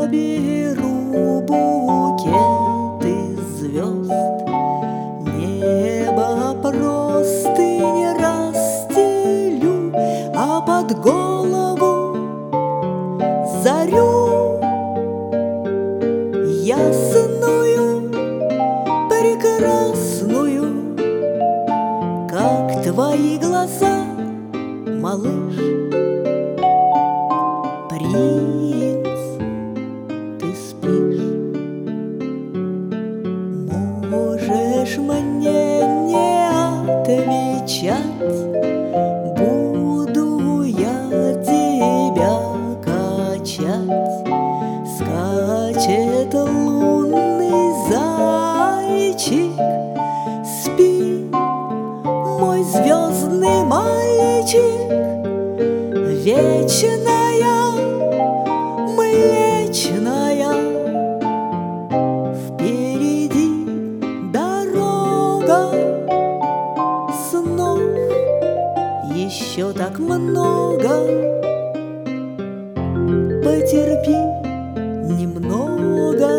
соберу букеты звезд, небо простынь расстелю, а под голову зарю ясную, прекрасную, как твои глаза, малыш. Принц, ты спишь? Можешь мне не отвечать, буду я тебя качать. Скачет лунный зайчик, спи, мой звездный мальчик. Вечная, млечная, впереди дорога снов, еще так много. Потерпи немного,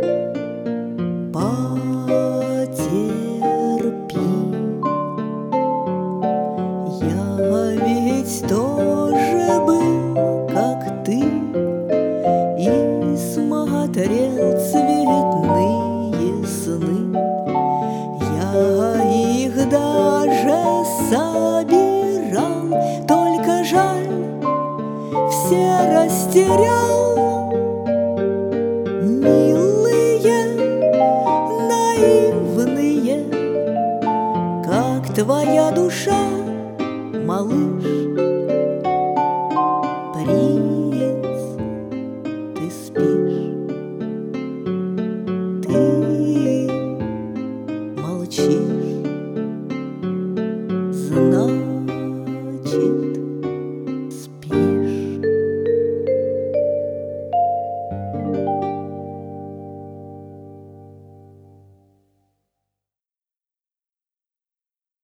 потерпи. Я ведь тоже был, как ты, и смотрел цветные сны. Я их даже собирал, только жаль, все растерял. Милые, наивные, как твоя душа, малыш.